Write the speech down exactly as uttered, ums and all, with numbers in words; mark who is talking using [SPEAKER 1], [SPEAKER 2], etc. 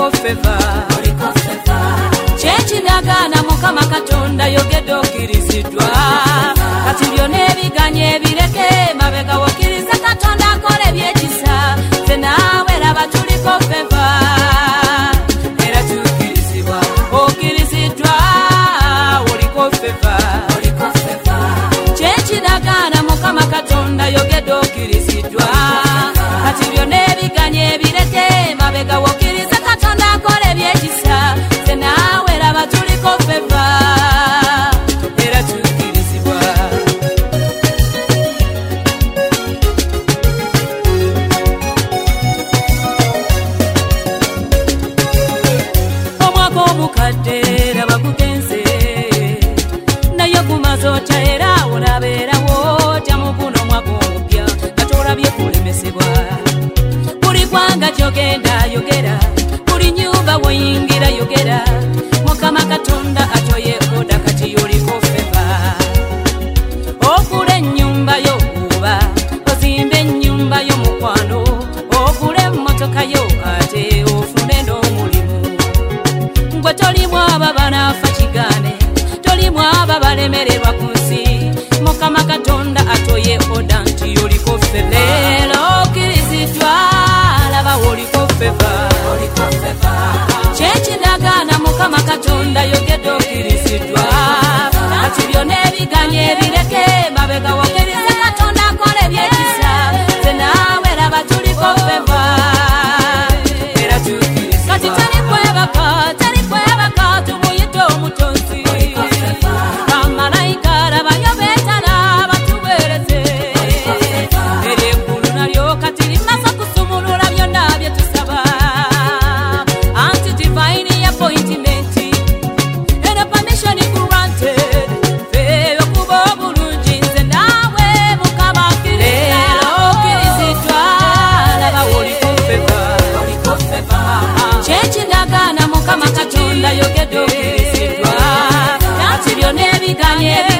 [SPEAKER 1] oliko feva oliko feva chechi ndagana mukama katonda yogedde okiriziddwa kati byonna ebiganye bireke mabega wokiriza katonda akole byekisa ffe naawe raba tuliko feva era tukirizibwa okiriziddwa oliko feva oliko feva chechi ndagana mukama katonda yogedde okiriziddwa kati byonna ebiganye bireke mabega wokiriza katonda akole byekisa ffe naawe raba tuliko feva era tukirizibwa omwaka omukadde raba gugenze naye gumaze otya era olabeerawo otya mu guno omwaka omupya katolabye kulemesebwa buli gwanga gyogenda yogera buli nyumba woyingira yogera mukama katonda atoye oda kati yoliko feva okula ennyumba y'okuba ozimba ennyumba y'omukwano okula emmotoka yo ate ofune n'omulimu gwe tolimu aba banaafa kigane tolimu aba balemererwa ku nsi mukama katonda atoye oda nti yoliko feva leero okiriziddwa laba woliko feva oliko feva chechi ndagana mukama katonda yogedde okiriziddwa kati byonna ebiganye bireke mabega wokiriza katonda akole byekisa ffe naawe raba tuliko feva era tukirizibwa kati tali kwebaka tali kwebaka tumuyite omutonzi bamalayika rabayo beetala batuweereze ery'eggulu nalyo kati limaze okusumulula byonna bye tusaba anti divine appointment and a permission granted feyo kuba obulungi nze naawe mukama leero okiriziddwa laba woliko feva oliko feva chechi ndagana mukama katonda yogedde okiriziddwa kati byonna ebiganye